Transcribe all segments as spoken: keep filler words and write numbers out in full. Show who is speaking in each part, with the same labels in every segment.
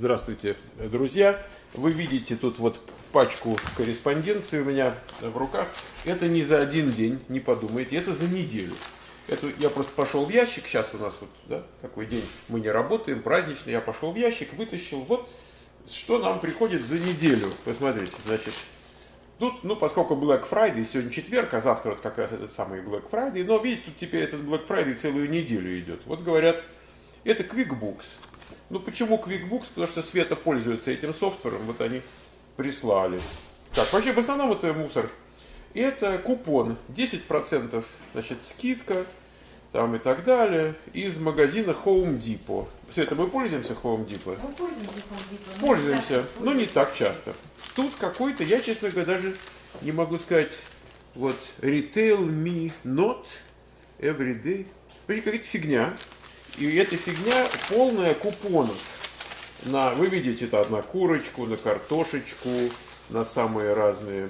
Speaker 1: Здравствуйте, друзья. Вы видите тут вот пачку корреспонденции у меня в руках. Это не за один день, не подумайте, это за неделю. Это я просто пошел в ящик, сейчас у нас вот да, такой день, мы не работаем, праздничный, я пошел в ящик, вытащил, вот что нам приходит за неделю. Посмотрите, значит, тут, ну, поскольку Black Friday, сегодня четверг, а завтра вот как раз этот самый Black Friday, но видите, тут теперь этот Black Friday целую неделю идет. Вот говорят, это QuickBooks. Ну, почему QuickBooks? Потому что Света пользуется этим софтвером, вот они прислали. Так, вообще в основном это мусор. Это купон, десять процентов, значит, скидка, там и так далее, из магазина Home Depot. Света, мы пользуемся Home Depot?
Speaker 2: Мы пользуемся Home Depot.
Speaker 1: Пользуемся, но не так часто. Тут какой-то, я, честно говоря, даже не могу сказать, вот, retail me not every day. Вообще какая-то фигня. И эта фигня полная купонов. На, вы видите, это на курочку, на картошечку, на самые разные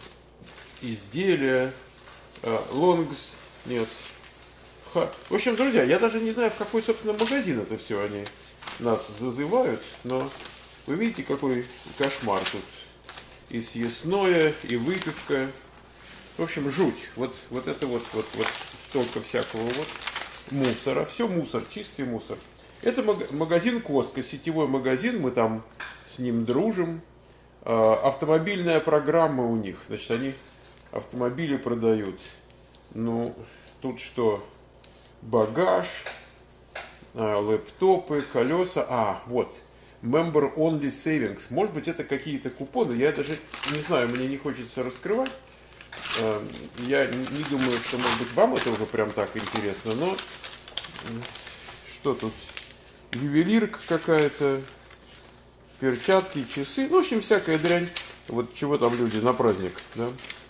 Speaker 1: изделия. Лонгс, нет. Ха. В общем, друзья, я даже не знаю, в какой, собственно, магазин это все они нас зазывают, но вы видите, какой кошмар тут. И съестное, и выпивка. В общем, жуть. Вот, вот это вот, вот, вот столько всякого вот мусора. Все мусор, чистый мусор. Это магазин Костка, сетевой магазин, мы там с ним дружим. Автомобильная программа у них. Значит, они автомобили продают. Ну, тут что? Багаж, лэптопы, колеса. А, вот. Member Only Savings. Может быть, это какие-то купоны. Я даже не знаю, мне не хочется раскрывать. Я не думаю, что, может быть, вам это уже прям так интересно, но что тут? Ювелирка какая-то, перчатки, часы, ну, в общем, всякая дрянь. Вот чего там люди на праздник, да?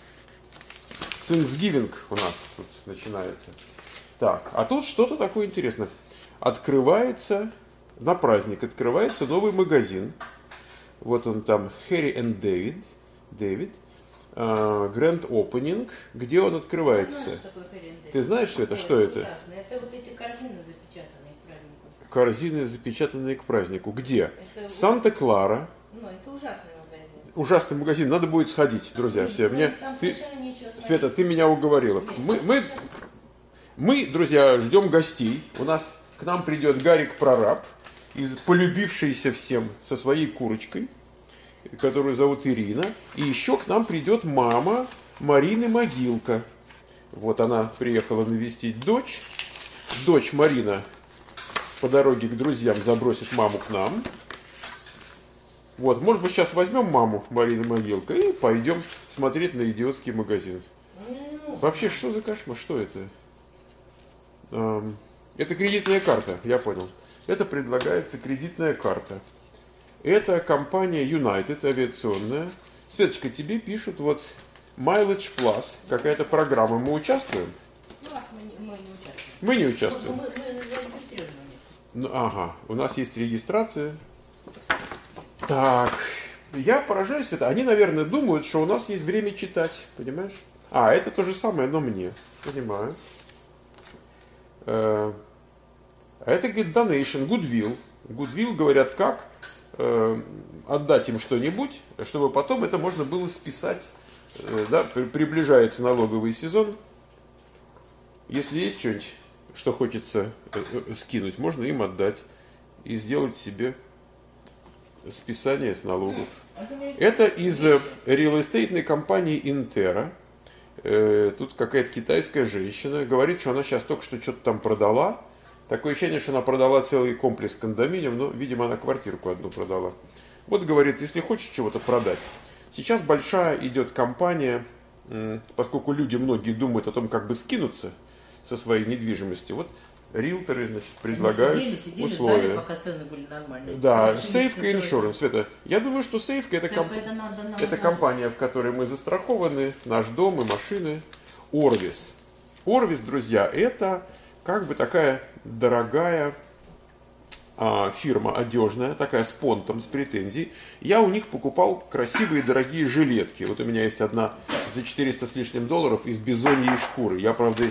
Speaker 1: Thanksgiving у нас тут начинается. Так, а тут что-то такое интересное. Открывается, на праздник открывается новый магазин. Вот он там, Harry and David, David. Grand Opening. Где он открывается-то? Ты знаешь, что это? Что это?
Speaker 2: Это вот эти корзины, запечатанные к празднику.
Speaker 1: Корзины, запечатанные к празднику. Где? Санта-Клара.
Speaker 2: Ну, это ужасный магазин.
Speaker 1: Ужасный магазин. Надо будет сходить, друзья.
Speaker 2: Нет,
Speaker 1: все. Мне...
Speaker 2: Там
Speaker 1: ты...
Speaker 2: совершенно нечего смотреть.
Speaker 1: Света, ты меня уговорила.
Speaker 2: Нет,
Speaker 1: мы, мы, мы, друзья, ждем гостей. У нас к нам придет Гарик Прораб, из полюбившийся всем со своей курочкой, которую зовут Ирина. И еще к нам придет мама Марины Могилка. Вот она приехала навестить дочь. Дочь Марина по дороге к друзьям забросит маму к нам. Вот, может быть, сейчас возьмем маму Марины Могилка и пойдем смотреть на идиотский магазин. Вообще, что за кошмар? Что это? Эм, это кредитная карта, я понял. Это предлагается кредитная карта. Это компания United авиационная. Светочка, тебе пишут вот Mileage Plus, какая-то программа. Мы участвуем?
Speaker 2: Ну, мы, не, мы не участвуем.
Speaker 1: Мы не участвуем.
Speaker 2: Мы, мы, мы зарегистрированы.
Speaker 1: Ну, ага, у нас есть регистрация. Так, я поражаюсь, это. Они, наверное, думают, что у нас есть время читать, понимаешь? А, это то же самое, но мне. Понимаю. А это говорит Donation, Goodwill. Goodwill говорят как? Отдать им что-нибудь, чтобы потом это можно было списать, да, приближается налоговый сезон. Если есть что-нибудь, что хочется скинуть, можно им отдать и сделать себе списание с налогов. Это из реал-эстейтной компании Intera. Тут какая-то китайская женщина говорит, что она сейчас только что что-то там продала. Такое ощущение, что она продала целый комплекс кондоминиум, но, видимо, она квартирку одну продала. Вот говорит, если хочешь чего-то продать. Сейчас большая идет кампания, поскольку люди многие думают о том, как бы скинуться со своей недвижимости. Вот риэлторы, значит, предлагают
Speaker 2: сидели, сидели,
Speaker 1: условия.
Speaker 2: ждали, пока цены были нормальные.
Speaker 1: Да, Сейфка Insurance. Света, я думаю, что Сейфка это, комп...
Speaker 2: это, надо, нам
Speaker 1: это
Speaker 2: надо.
Speaker 1: компания, в которой мы застрахованы, наш дом и машины. Орвис. Орвис, друзья, это как бы такая дорогая а, фирма одежная, такая с понтом, с претензией. Я у них покупал красивые дорогие жилетки. Вот у меня есть одна за четыреста с лишним долларов из бизоньей шкуры. Я, правда,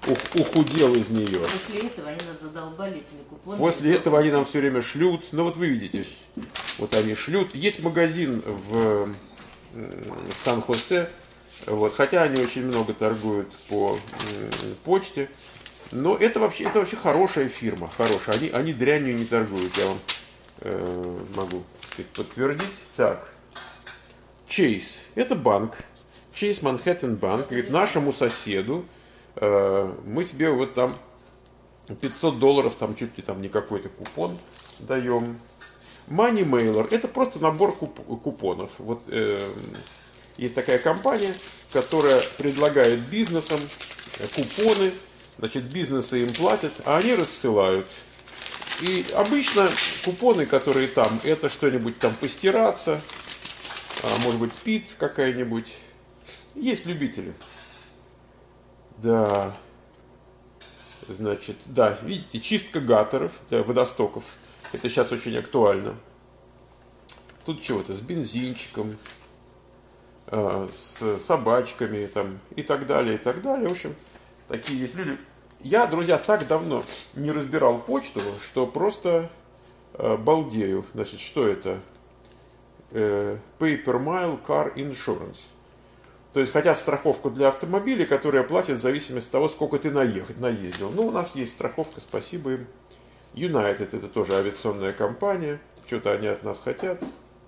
Speaker 1: ух- ухудел из нее.
Speaker 2: После этого они нас задолбали этими купонами.
Speaker 1: После этого они нам все время шлют. Ну вот вы видите, вот они шлют. Есть магазин в, в Сан-Хосе, вот, хотя они очень много торгуют по м, почте. Но это вообще, это вообще хорошая фирма, хорошая. Они, они дрянью не торгуют, я вам э, могу сказать, подтвердить. Так, Chase, это банк. Chase Manhattan Bank говорит нашему соседу, э, мы тебе вот там пятьсот долларов, там чуть ли там не какой-то купон даем. Money Mailer, это просто набор куп- купонов. Вот э, есть такая компания, которая предлагает бизнесам купоны, значит, бизнесы им платят, а они рассылают. И обычно купоны, которые там, это что-нибудь там постираться, а может быть пицца какая-нибудь. Есть любители. Да. Значит, да, видите, чистка гаттеров, да, водостоков. Это сейчас очень актуально. Тут чего-то с бензинчиком, э, с собачками там, и так далее, и так далее. В общем, такие есть люди. Я, друзья, так давно не разбирал почту, что просто э, балдею. Значит, что это? Э, Paper Mile Car Insurance. То есть хотят страховку для автомобилей, которая платит в зависимости от того, сколько ты наехать, наездил. Ну, у нас есть страховка, спасибо им. United это тоже авиационная компания. Что-то они от нас хотят.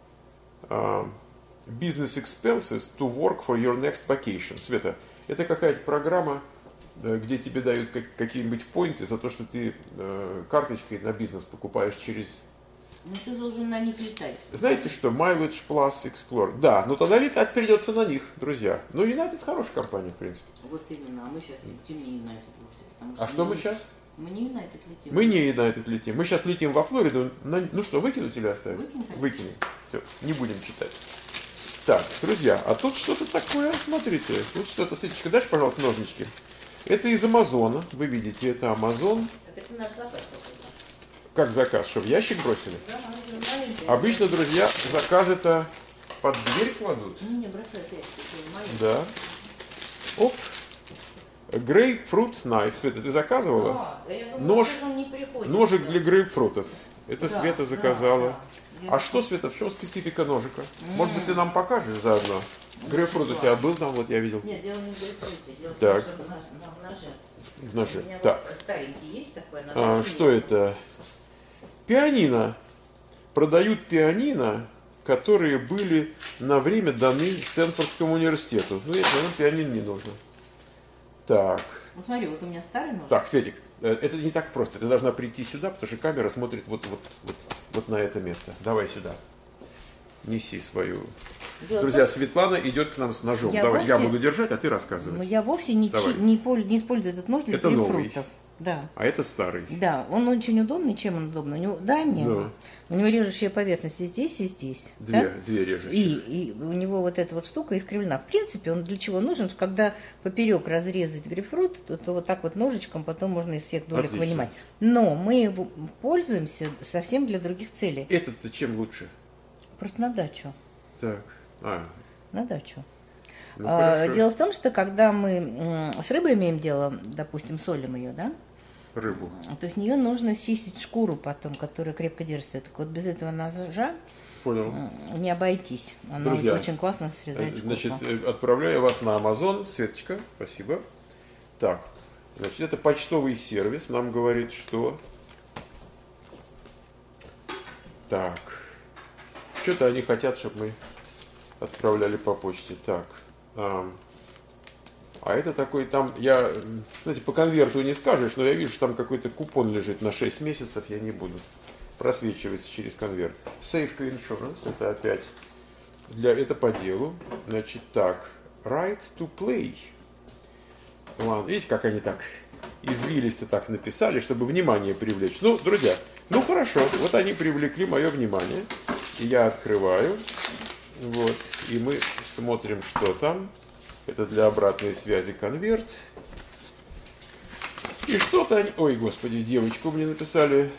Speaker 1: Uh, business expenses to work for your next vacation. Света, это какая-то программа, где тебе дают как, какие-нибудь поинты за то, что ты uh, карточкой на бизнес покупаешь через...
Speaker 2: Ну ты должен на них летать.
Speaker 1: Знаете что? Mileage Plus Explorer. Да, но тогда летать придется на них, друзья. Но United хорошая компания, в принципе.
Speaker 2: Вот именно, а мы сейчас летим не United вовсе. Потому что
Speaker 1: А что мы
Speaker 2: не-
Speaker 1: сейчас?
Speaker 2: Мы не United летим.
Speaker 1: Мы не United летим. Мы сейчас летим во Флориду. На- Ну что, выкинуть или оставить?
Speaker 2: Выкинь, конечно.
Speaker 1: Выкинем. Все, не будем читать. Так, друзья, а тут что-то такое, смотрите. Тут что-то, Светочка, дашь, пожалуйста, ножнички? Это из Амазона. Вы видите, это Амазон.
Speaker 2: Так это наш заказ.
Speaker 1: Как заказ? Что, в ящик бросили?
Speaker 2: Да, она маленькая.
Speaker 1: Обычно, друзья, заказы-то под дверь кладут.
Speaker 2: Не, не, бросай опять. это маленькая.
Speaker 1: Да. Оп. Grapefruit knife. Света, ты заказывала?
Speaker 2: А, да я думала,
Speaker 1: Нож-
Speaker 2: что он не приходит.
Speaker 1: Ножик для грейпфрутов. Это
Speaker 2: Да,
Speaker 1: Света
Speaker 2: да,
Speaker 1: заказала.
Speaker 2: да. Я
Speaker 1: А что, Света, в чем специфика ножика? Может быть, ты нам покажешь заодно? Грейпфрут у тебя был там, вот я видел.
Speaker 2: Нет, дело не в грейпфруте. Дело в
Speaker 1: Так.
Speaker 2: том, что в наш- на- в ноже.
Speaker 1: В
Speaker 2: У
Speaker 1: ноже.
Speaker 2: меня
Speaker 1: Так.
Speaker 2: вот старенький есть такой. на
Speaker 1: А,
Speaker 2: ноже
Speaker 1: что
Speaker 2: нет.
Speaker 1: это? Пианино. Продают пианино, которые были на время даны Стэнфордскому университету. Ну, это, наверное, пианино не нужно. Так.
Speaker 2: Ну смотри, вот у меня старый нож.
Speaker 1: Так, Светик, э, это не так просто. Ты должна прийти сюда, потому что камера смотрит вот, вот, вот, вот на это место. Давай сюда. Неси свою.
Speaker 2: Дело в
Speaker 1: Друзья,
Speaker 2: том,
Speaker 1: Светлана идет к нам с ножом.
Speaker 2: Я
Speaker 1: Давай, я
Speaker 2: вовсе-
Speaker 1: буду держать, а ты
Speaker 2: но
Speaker 1: рассказывай.
Speaker 2: я вовсе не,
Speaker 1: Давай.
Speaker 2: чи- не, поль- не использую этот нож для
Speaker 1: Это новый.
Speaker 2: грейпфрутов. Да.
Speaker 1: А это старый.
Speaker 2: Да, он очень удобный. Чем он удобный? У него, дай мне.
Speaker 1: Да.
Speaker 2: У него режущая поверхность и здесь, и здесь.
Speaker 1: Две,
Speaker 2: да?
Speaker 1: две режущие.
Speaker 2: И, и у него вот эта вот штука искривлена. В принципе, он для чего нужен? Что когда поперек разрезать грейпфрут, то, то вот так вот ножичком потом можно из всех долек
Speaker 1: Отлично.
Speaker 2: вынимать. Но мы его пользуемся совсем для других целей.
Speaker 1: Этот-то чем лучше?
Speaker 2: Просто на дачу.
Speaker 1: Так. А,
Speaker 2: На дачу.
Speaker 1: ну
Speaker 2: А,
Speaker 1: хорошо.
Speaker 2: дело в том, что когда мы м, с рыбой имеем дело, допустим, солим ее, да,
Speaker 1: Рыбу.
Speaker 2: то с нее нужно чистить шкуру потом, которая крепко держится. Так вот без этого ножа
Speaker 1: Понял.
Speaker 2: м, не обойтись. Она
Speaker 1: Друзья,
Speaker 2: очень классно срезает шкурку.
Speaker 1: Значит, э, отправляю вас на Amazon. Светочка, спасибо. Так, значит, это почтовый сервис. Нам говорит, что... Так. Что-то они хотят, чтобы мы отправляли по почте. Так. А, а это такой там... Я, м, знаете, по конверту не скажешь, но я вижу, что там какой-то купон лежит на шесть месяцев. Я не буду. Просвечивается через конверт. Safeco Insurance. Это опять... Для, это по делу. Значит, так. Right to play. Ладно, видите, как они так извилисто так написали, чтобы внимание привлечь. Ну, друзья, ну хорошо, вот они привлекли мое внимание. И я открываю. Вот. И мы смотрим, что там. Это для обратной связи конверт. И что-то они... Ой, господи, девочку мне написали.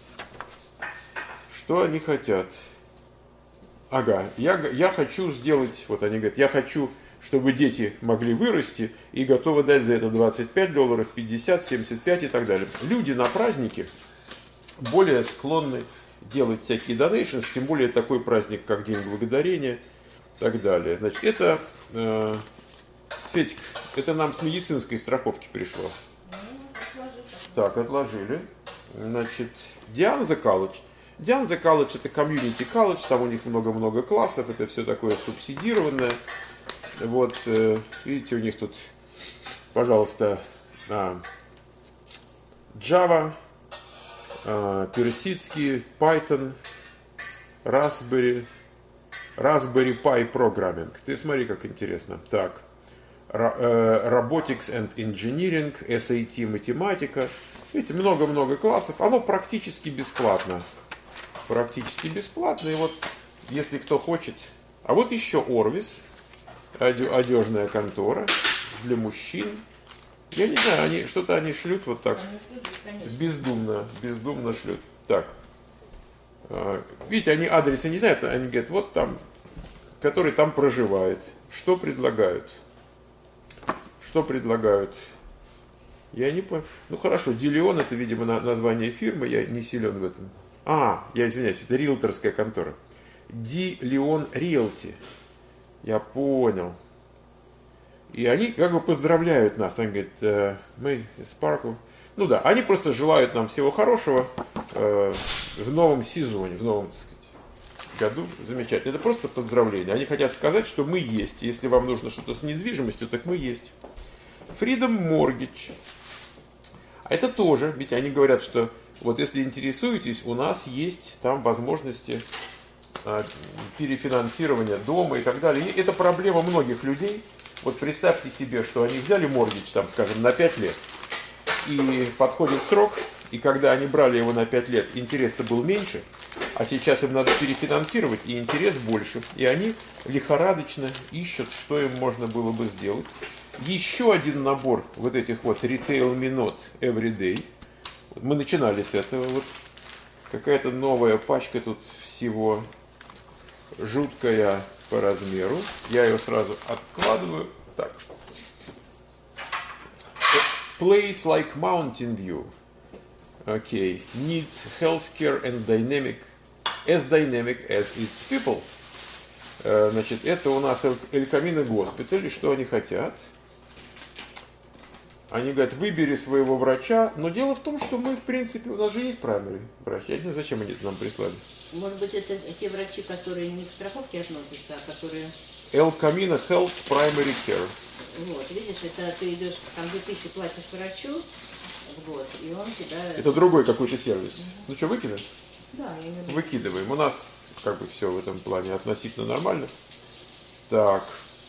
Speaker 1: Что они хотят? Ага, я, я хочу сделать, вот они говорят, я хочу чтобы дети могли вырасти и готовы дать за это двадцать пять долларов, пятьдесят, семьдесят пять и так далее. Люди на празднике более склонны делать всякие donations, тем более такой праздник, как День Благодарения и так далее. Значит, это, э, Светик, это нам с медицинской страховки пришло. Так, отложили. Значит, Дианза колледж. Дианза колледж это комьюнити колледж, там у них много-много классов, это все такое субсидированное. Вот, э, видите, у них тут, пожалуйста, а, Java, а, персидский, Python, Raspberry, Raspberry Pi Programming. Ты смотри, как интересно. Так, Robotics and Engineering, эс эй ти математика. Видите, много-много классов. Оно практически бесплатно. Практически бесплатно. И вот, если кто хочет... А вот еще Орвис, одежная контора для мужчин. Я не знаю, они что-то они шлют вот так. Шлют, бездумно, бездумно шлют. Так. Видите, они адресы не знают, они говорят, вот там, который там проживает. Что предлагают? Что предлагают? Я не понял. Ну хорошо, Дилион это, видимо, название фирмы, я не силен в этом. А, я извиняюсь, это риэлторская контора. Дилион Риэлти. Я понял. И они как бы поздравляют нас. Они говорят, мы Sparkle. Ну да, они просто желают нам всего хорошего э, в новом сезоне, в новом, так сказать, году. Замечательно. Это просто поздравление. Они хотят сказать, что мы есть. Если вам нужно что-то с недвижимостью, так мы есть. Freedom Mortgage. А это тоже, ведь они говорят, что вот если интересуетесь, у нас есть там возможности э, перефинансирования дома и так далее. И это проблема многих людей. Вот представьте себе, что они взяли моргидж, там, скажем, на пять лет, и подходит срок, и когда они брали его на пять лет, интерес-то был меньше, а сейчас им надо перефинансировать, и интерес больше. И они лихорадочно ищут, что им можно было бы сделать. Еще один набор вот этих вот Retail Me Not Everyday. Мы начинали с этого. Вот какая-то новая пачка тут всего, жуткая по размеру. Я ее сразу откладываю. Так. Place like Mountain View. Okay. Needs healthcare and dynamic, as dynamic as its people. Значит, это у нас Эль Камино Госпиталь. И что они хотят? Они говорят, выбери своего врача. Но дело в том, что мы, в принципе, у нас же есть primary врач. Я не знаю, зачем они это нам прислали.
Speaker 2: Может быть, это те врачи, которые не к страховке относятся, а которые...
Speaker 1: Эль Камино Health Primary Care.
Speaker 2: Вот, видишь, это ты идешь, там две тысячи платишь врачу, вот, и он тебя...
Speaker 1: Это другой какой-то сервис. Mm-hmm. Ну что, выкинуть?
Speaker 2: Да, я имею в виду.
Speaker 1: Выкидываем. У нас как бы все в этом плане относительно нормально. Так.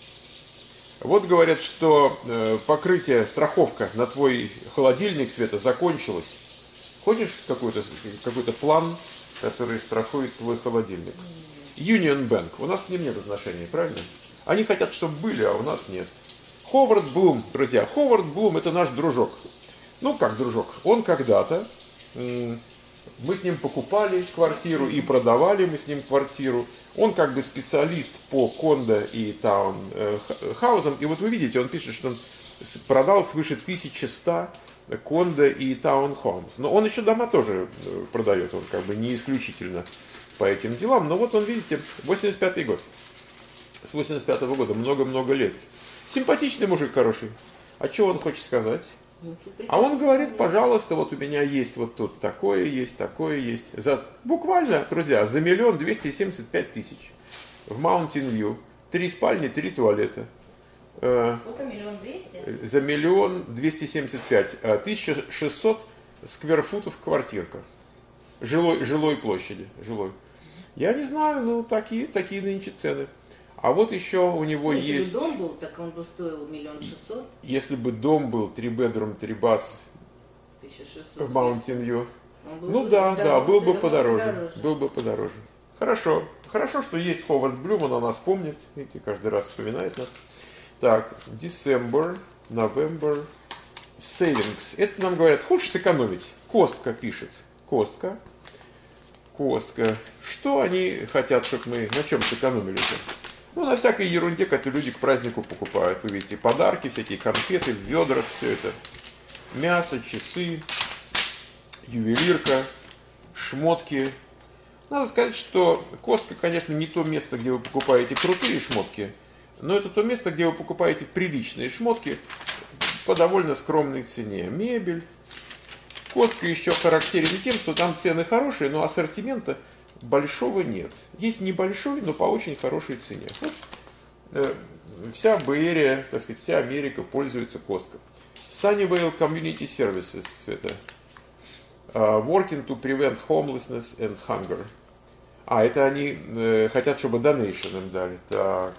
Speaker 1: Вот говорят, что э, покрытие, страховка на твой холодильник, Света, закончилась. Хочешь какой-то какой-то план, который страхует твой холодильник? Union Bank. У нас с ним нет отношений, правильно? Они хотят, чтобы были, а у нас нет. Ховард Блум, друзья. Ховард Блум это наш дружок. Ну, как дружок? Он когда-то, м- мы с ним покупали квартиру и продавали мы с ним квартиру. Он как бы специалист по кондо и таунхаузам. И вот вы видите, он пишет, что он продал свыше тысячи ста кондо и таунхаус. Но он еще дома тоже продает, он как бы не исключительно по этим делам. Но вот он, видите, восемьдесят пятый год. С восемьдесят пятого года много-много лет. Симпатичный мужик хороший. А что он хочет сказать? А он говорит, пожалуйста, вот у меня есть вот тут такое есть, такое есть. За, буквально, друзья, за миллион двести семьдесят пять тысяч. В Mountain View. Три спальни, три туалета.
Speaker 2: Сколько? Миллион двести?
Speaker 1: За миллион двести семьдесят пять. Тысяча шестьсот скверфутов квартирка. Жилой, жилой площади. Жилой. Я не знаю, ну такие, такие нынче цены. А вот еще у него
Speaker 2: ну, если
Speaker 1: есть...
Speaker 2: Если бы дом был, так он бы стоил миллион шестьсот.
Speaker 1: Если бы дом был три bedroom, три бас в Mountain View. Ну бы, да, да, да, был бы подороже. подороже. Был бы подороже. Хорошо. Хорошо, что есть Ховард Блюм, он о нас помнит. Видите, каждый раз вспоминает нас. Так, December, November, Savings. Это нам говорят, хочешь сэкономить? Костка пишет. Костка. Костка. Что они хотят, чтобы мы на чем сэкономили-то? Ну, на всякой ерунде, которую люди к празднику покупают. Вы видите, подарки, всякие конфеты в ведрах, все это. Мясо, часы, ювелирка, шмотки. Надо сказать, что Costco, конечно, не то место, где вы покупаете крутые шмотки, но это то место, где вы покупаете приличные шмотки по довольно скромной цене. Мебель. Costco еще характерен тем, что там цены хорошие, но ассортимента большого нет. Есть небольшой, но по очень хорошей цене. Вот, э, вся Бэйрия, так сказать, вся Америка пользуется Costco. Sunnyvale Community Services, это uh, Working to Prevent Homelessness and Hunger. А, это они э, хотят, чтобы donation им дали. Так.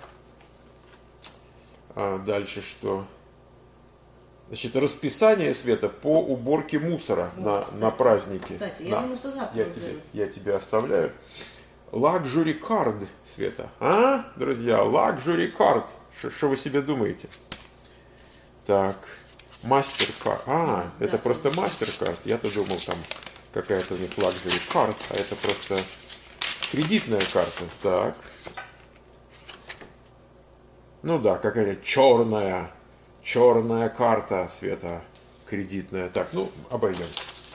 Speaker 1: А дальше что? Значит, расписание, Света, по уборке мусора вот, на, кстати, на праздники.
Speaker 2: Кстати,
Speaker 1: на.
Speaker 2: я думаю, что завтра
Speaker 1: я тебе, я тебе оставляю. Luxury card, Света. А, друзья, luxury card. Что вы себе думаете? Так, MasterCard. А, да, это да, просто MasterCard. Я-то думал, там какая-то у них luxury card, а это просто кредитная карта. Так. Ну да, какая-то черная. Черная карта, Света, кредитная. Так, ну, обойдем.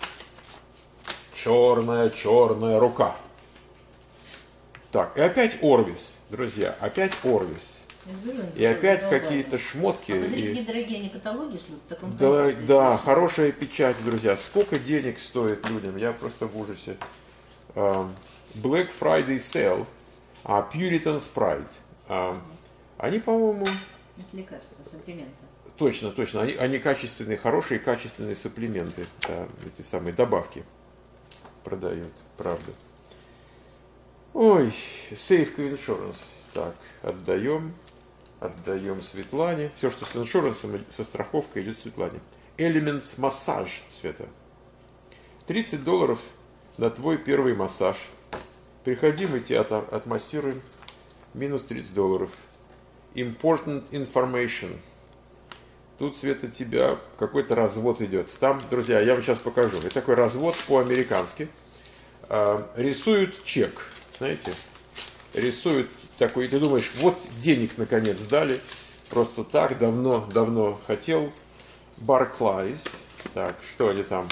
Speaker 1: Черная, черная рука. Так, и опять Орвис, друзья, опять Орвис. И опять какие-то шмотки.
Speaker 2: А посмотри,
Speaker 1: и...
Speaker 2: какие дорогие они каталоги шлют в таком
Speaker 1: да,
Speaker 2: количестве.
Speaker 1: да, хорошая печать, друзья. Сколько денег стоит людям? Я просто в ужасе. Black Friday Sale, Puritan's Pride. Они, по-моему...
Speaker 2: Это лекарства, сапплименты.
Speaker 1: Точно, точно. Они, они качественные, хорошие качественные сапплименты. Да, эти самые добавки продают, правда. Ой, Safeco Insurance. Так, отдаем. Отдаем Светлане. Все, что с иншурансом, со страховкой, идет Светлане. Elements Massage, Света. тридцать долларов на твой первый массаж. Приходи, мы тебя отмассируем. Минус тридцать долларов. Important information. Тут, Света, тебя какой-то развод идет. Там, друзья, я вам сейчас покажу. Это такой развод по-американски. А, рисуют чек, знаете. Рисуют такой, и ты думаешь, вот денег наконец дали. Просто так, давно, давно хотел. Barclays. Так, что они там?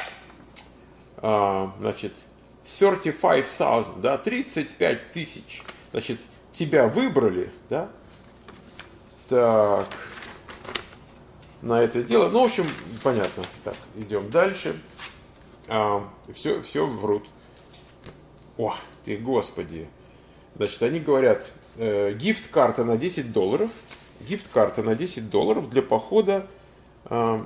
Speaker 1: А, значит, тридцать пять тысяч, да, тридцать пять тысяч. Значит, тебя выбрали, да? Так, на это дело. Ну, в общем, понятно. Так, идем дальше. А, все, все врут. О, ты, господи. Значит, они говорят, э, гифт-карта на десять долларов. Гифт-карта на десять долларов для похода э,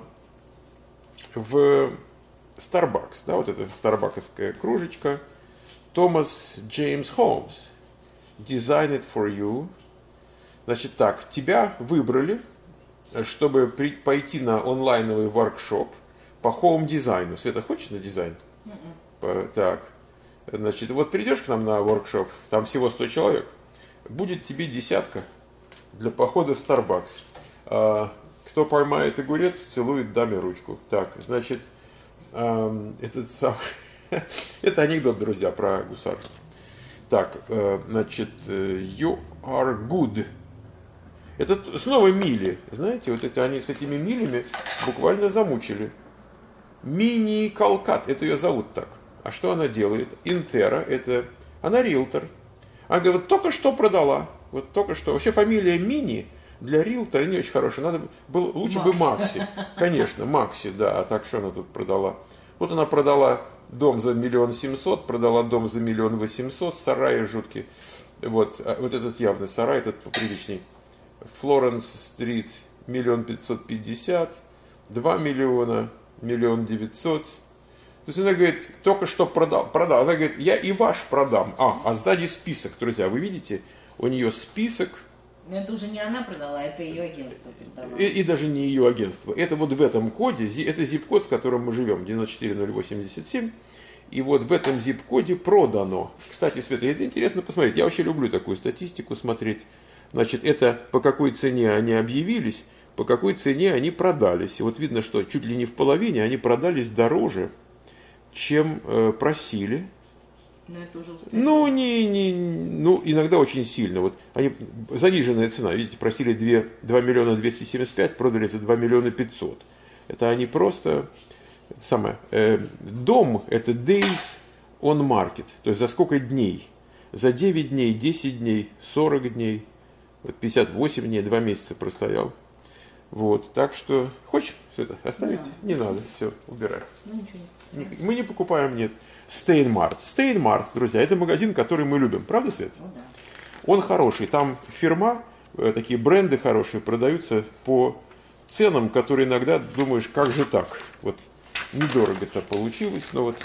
Speaker 1: в Starbucks. Да, вот эта старбаковская кружечка. Thomas James Holmes. Design it for you. Значит так, тебя выбрали, чтобы при, пойти на онлайновый воркшоп по хоум-дизайну. Света, хочешь на дизайн? Mm-mm. Так, значит, вот придешь к нам на воркшоп, там всего сто человек, будет тебе десятка для похода в Starbucks. А, кто поймает огурец, целует даме ручку. Так, значит, а, этот сам... это анекдот, друзья, про гусар. Так, значит, you are good. Это снова мили. Знаете, вот это они с этими милями буквально замучили. Мини Калкат, это ее зовут так. А что она делает? Интера, это... Она риэлтор. Она говорит, вот только что продала. Вот только что. Вообще фамилия Мини для риэлтора не очень хорошая. Надо было, лучше Макс. бы Макси. Конечно, Макси, да. А так что она тут продала? Вот она продала дом за миллион семьсот, продала дом за миллион восемьсот, сараи жуткие. Вот, вот этот явный сарай, этот поприличный. Флоренс-стрит, миллион пятьсот пятьдесят, два миллиона, миллион девятьсот. То есть она говорит, только что продал, продал. Она говорит, я и ваш продам. А, а сзади список, друзья, вы видите? У нее список.
Speaker 2: Но это уже не она продала, это ее агентство продавало.
Speaker 1: И, и даже не ее агентство. Это вот в этом коде, это зип-код, в котором мы живем, девяносто четыре ноль восемьдесят семь. И вот в этом зип-коде продано. Кстати, Света, это интересно посмотреть. Я вообще люблю такую статистику смотреть. Значит, это по какой цене они объявились, по какой цене они продались. И вот видно, что чуть ли не в половине они продались дороже, чем э, просили.
Speaker 2: Но это уже устойчиво.
Speaker 1: Ну, не, не, ну, иногда очень сильно. Вот они, заниженная цена, видите, просили два миллиона двести семьдесят пять, продали за два миллиона пятьсот. Это они просто, это самое, э, дом, это days on market, то есть за сколько дней? За девять дней, десять дней, сорок дней, вот пятьдесят восемь дней, два месяца простоял. Вот, так что, хочешь все это оставить? Да. Не надо, все, убирай.
Speaker 2: Ну, ничего.
Speaker 1: Не, мы не покупаем, нет. Steinmart. Steinmart, друзья, это магазин, который мы любим. Правда, Свет?
Speaker 2: Ну, да.
Speaker 1: Он хороший. Там фирма, такие бренды хорошие, продаются по ценам, которые иногда думаешь, как же так? Вот недорого это получилось, но вот...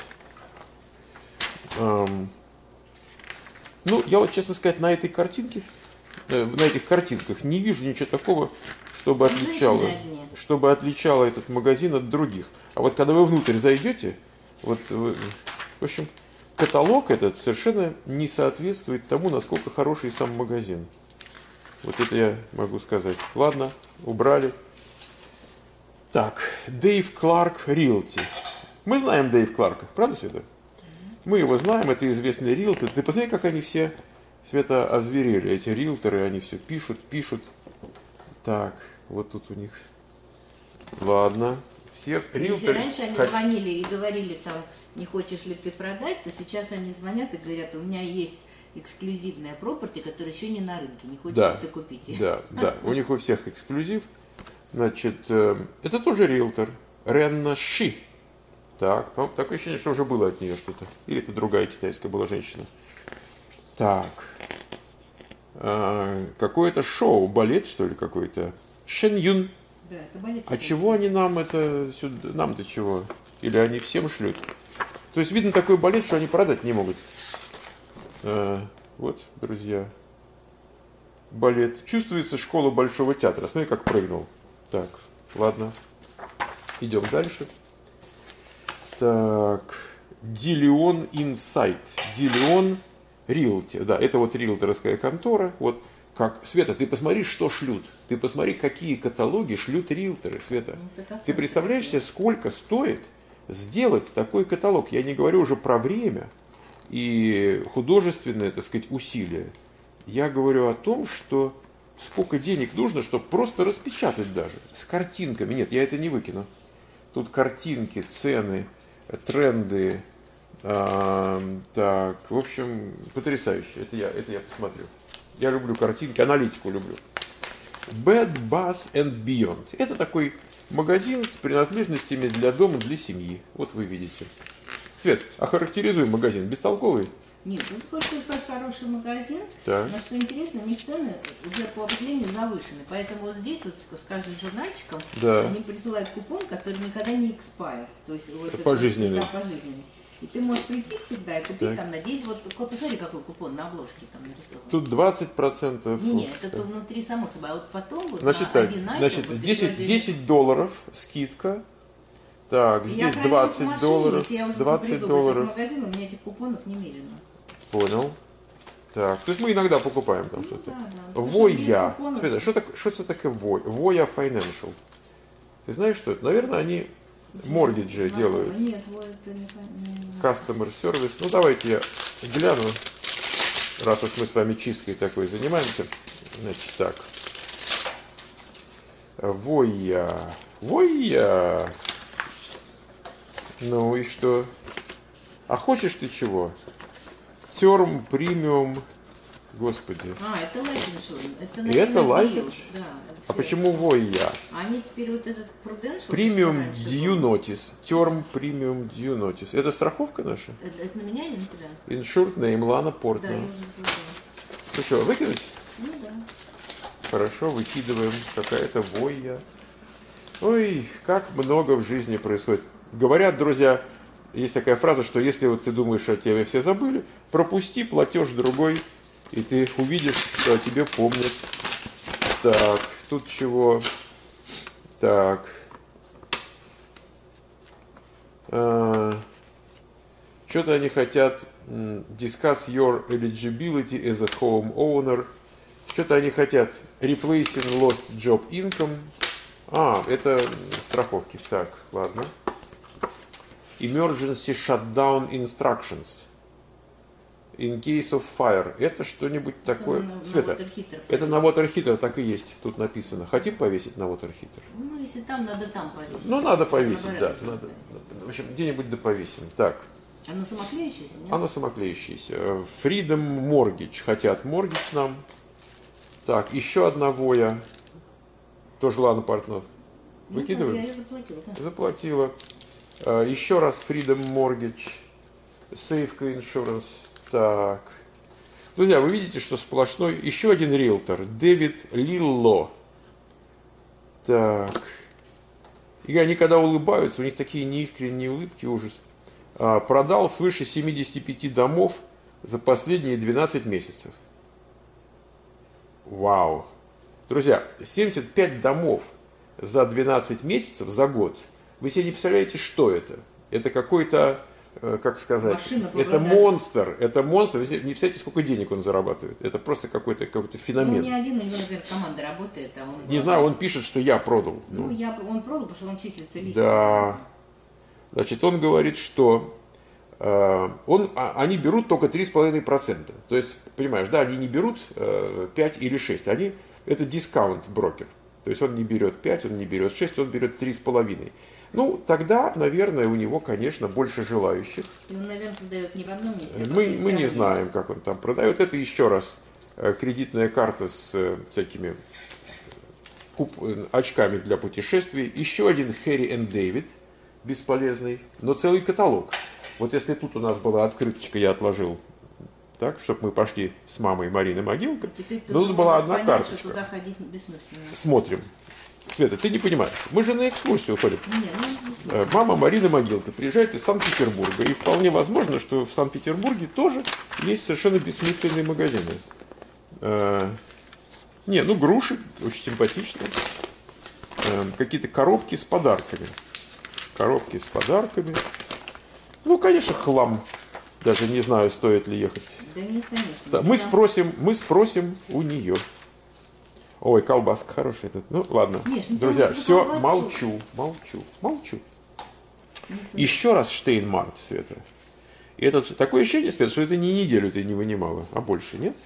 Speaker 1: Эм, ну, я вот, честно сказать, на этой картинке, э, на этих картинках не вижу ничего такого, чтобы отличало, чтобы отличало этот магазин от других. А вот когда вы внутрь зайдете, вот, вы, в общем, каталог этот совершенно не соответствует тому, насколько хороший сам магазин. Вот это я могу сказать. Ладно, убрали. Так, Дэйв Кларк Realty. Мы знаем Дэйв Кларка, правда, Света? Мы его знаем, это известный риэлтор. Ты посмотри, как они все, Света, озверели. Эти риэлторы, они все пишут, пишут. Так, вот тут у них. Ладно. Все
Speaker 2: риэлторы. Если раньше они х... звонили и говорили там, не хочешь ли ты продать, то сейчас они звонят и говорят, у меня есть эксклюзивная пропорти, которая еще не на рынке, не хочешь
Speaker 1: да,
Speaker 2: ли ты купить?
Speaker 1: Да, да, у них у всех эксклюзив. Значит, э, это тоже риэлтор. Ренна Ши. Так, такое ощущение, что уже было от нее что-то. Или это другая китайская была женщина. Так. А, какое-то шоу, балет, что ли, какой-то. Шен Юн.
Speaker 2: Да, это балет.
Speaker 1: А чего они нам это сюда? Нам-то чего? Или они всем шлют? То есть, видно, такой балет, что они продать не могут. А, вот, друзья. Балет. Чувствуется школа Большого театра. Смотри, как прыгнул. Так, ладно. Идем дальше. Так, Дилион Инсайт. Дилион Realty. Да, это вот риэлторская контора. Вот как, Света, ты посмотри, что шлют. Ты посмотри, какие каталоги шлют риэлторы, Света. Ну, ты представляешь себе, сколько стоит сделать такой каталог? Я не говорю уже про время и художественное, так сказать, усилие. Я говорю о том, что сколько денег нужно, чтобы просто распечатать даже. С картинками. Нет, я это не выкину. Тут картинки, цены, тренды. А, так, в общем, потрясающе. Это я, это я посмотрю. Я люблю картинки, аналитику люблю. Bed Bath and Beyond. Это такой магазин с принадлежностями для дома, для семьи. Вот вы видите. Свет, охарактеризуй магазин. Бестолковый?
Speaker 2: Нет, это очень хороший магазин,
Speaker 1: да.
Speaker 2: Но что интересно, у них цены уже по определению завышены. Поэтому вот здесь вот с каждым журнальчиком
Speaker 1: да.
Speaker 2: Они присылают купон, который никогда не expire. То есть вот
Speaker 1: пожизненный.
Speaker 2: Это, да, пожизненный. И ты можешь прийти всегда и купить так. Там, надеюсь, вот посмотри, какой купон на обложке там нарисован.
Speaker 1: Тут двадцать процентов.
Speaker 2: Не, нет, это внутри само собой. А вот потом вот
Speaker 1: значит,
Speaker 2: на
Speaker 1: так,
Speaker 2: один item,
Speaker 1: значит,
Speaker 2: вот
Speaker 1: десять, десять долларов скидка. Так, здесь двадцать
Speaker 2: машине,
Speaker 1: долларов.
Speaker 2: Я уже
Speaker 1: двадцать долларов.
Speaker 2: В магазин, у меня этих купонов немерено.
Speaker 1: Понял. Так, то есть мы иногда покупаем там ну, что-то.
Speaker 2: Да, да.
Speaker 1: Воя. Света, что, так, что это такое Воя? Воя Financial. Ты знаешь, что это? Наверное, они моргиджи делают.
Speaker 2: Нет, это не, не...
Speaker 1: Customer service. Ну, давайте я гляну, раз уж мы с вами чисткой такой занимаемся. Значит, так. Воя. Воя. Ну и что? А хочешь ты чего? Терм, премиум, господи.
Speaker 2: А, это life insurance. Это,
Speaker 1: наверное, это life?
Speaker 2: Да.
Speaker 1: А почему Воя?
Speaker 2: Они теперь вот этот Prudential.
Speaker 1: Премиум Due Notice. Терм премиум Due Notice. Это страховка наша?
Speaker 2: Это, это на меня или на тебя?
Speaker 1: Insured name Лана Портно.
Speaker 2: Да, я уже забыла.
Speaker 1: Ну что, выкинуть?
Speaker 2: Ну да.
Speaker 1: Хорошо, выкидываем. Какая-то Воя. Ой, как много в жизни происходит. Говорят, друзья, есть такая фраза, что если вот ты думаешь, о тебе все забыли, пропусти платеж другой, и ты увидишь, что о тебе помнят. Так, тут чего? Так. А, что-то они хотят discuss your eligibility as a homeowner. Что-то они хотят replacing lost job income. А, это страховки. Так, ладно. Emergency shutdown instructions. In case of fire. Это что-нибудь такое?
Speaker 2: на,
Speaker 1: Света,
Speaker 2: на
Speaker 1: это на water heater так и есть. Тут написано. Хотим повесить на water heater?
Speaker 2: Ну, если там, надо там повесить.
Speaker 1: Ну, надо повесить, да.
Speaker 2: Надо,
Speaker 1: Надо, в общем, где-нибудь да повесим. Так.
Speaker 2: Оно самоклеющееся, нет?
Speaker 1: Оно самоклеющееся. Freedom Mortgage. Хотят mortgage нам. Так, еще одного я. Тоже Лана Портнов. Выкидываю?
Speaker 2: Ну, я заплатила, да.
Speaker 1: Заплатила. Еще раз Freedom Mortgage. Safeco Insurance. Так. Друзья, вы видите, что сплошной. Еще один риэлтор. Дэвид Лилло. Так. И они когда улыбаются, у них такие неискренние улыбки, ужас. А, продал свыше семидесяти пяти домов за последние двенадцать месяцев. Вау. Друзья, семьдесят пять домов за двенадцать месяцев, за год. Вы себе не представляете, что это? Это какой-то, как сказать,
Speaker 2: машина по
Speaker 1: это
Speaker 2: продаже.
Speaker 1: монстр. Это монстр. Вы себе не представляете, сколько денег он зарабатывает. Это просто какой-то какой-то феномен.
Speaker 2: Ну, не один, у него, например, команда работает. А он
Speaker 1: не знаю, он пишет, что я продал.
Speaker 2: Ну,
Speaker 1: Ну,
Speaker 2: я, он продал, потому что он числится листом.
Speaker 1: да. Значит, он говорит, что э, он, а, они берут только три с половиной процента. То есть, понимаешь, да, они не берут э, пять или шесть. Они, это дискаунт-брокер. То есть он не берет пять, он не берет шесть, он берет три с половиной. Ну, тогда, наверное, у него, конечно, больше желающих.
Speaker 2: И он, наверное, продает не в одном месте. А
Speaker 1: Мы, мы не знаем, как он там продает. Это еще раз э, кредитная карта с э, всякими куп, э, очками для путешествий. Еще один Harry and David, бесполезный, но целый каталог. Вот если тут у нас была открыточка, я отложил, так, чтобы мы пошли с мамой Марины Могилка, но тут была одна
Speaker 2: понять,
Speaker 1: карточка.
Speaker 2: Что туда ходить бессмысленно.
Speaker 1: Смотрим. Света, ты не понимаешь, мы же на экскурсию ходим.
Speaker 2: Не, ну,
Speaker 1: Мама Марина Могилка приезжает из Санкт-Петербурга, и вполне возможно, что в Санкт-Петербурге тоже есть совершенно бессмысленные магазины. Э, не, ну груши, очень симпатичные. Э, какие-то коробки с подарками. Коробки с подарками. Ну, конечно, хлам. Даже не знаю, стоит ли ехать.
Speaker 2: да нет, конечно.
Speaker 1: Да, мы спросим, мы спросим у нее. Ой, колбаска хорошая тут. Ну, ладно.
Speaker 2: Миш, ну,
Speaker 1: друзья,
Speaker 2: там
Speaker 1: все,
Speaker 2: колбаску.
Speaker 1: молчу, молчу, молчу.
Speaker 2: Ну,
Speaker 1: Еще раз Штейнмарт, Света. И это такое ощущение, Света, что это не неделю ты не вынимала, а больше, нет?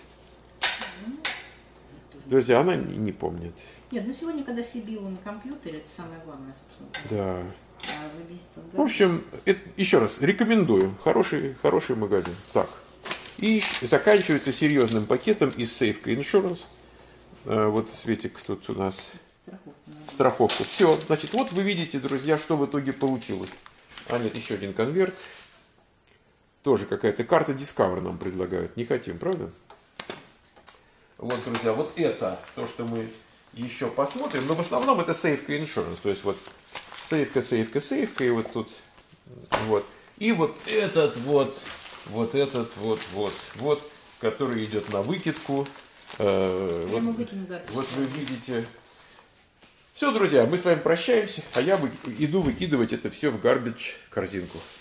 Speaker 1: Друзья, она не, не помнит.
Speaker 2: Нет, ну сегодня, когда все било на компьютере, это самое главное, собственно.
Speaker 1: Да.
Speaker 2: А вы весь там,
Speaker 1: В общем, это, еще раз, рекомендую. Хороший, хороший магазин. Так. И заканчивается серьезным пакетом из Safeco Insurance. Вот, Светик, тут у нас
Speaker 2: страховку.
Speaker 1: страховка. Все, значит, вот вы видите, друзья, что в итоге получилось. А нет, еще один конверт. Тоже какая-то карта Discover нам предлагают. Не хотим, правда? Вот, друзья, вот это то, что мы еще посмотрим. Но в основном это Safeco Insurance. То есть вот Safeco, Safeco, Safeco. И вот тут вот. И вот этот вот, вот этот вот, вот, вот, который идет на выкидку. Э, вот, вот вы видите. Все, друзья, мы с вами прощаемся, а я вы, иду выкидывать это все в гарбидж корзинку.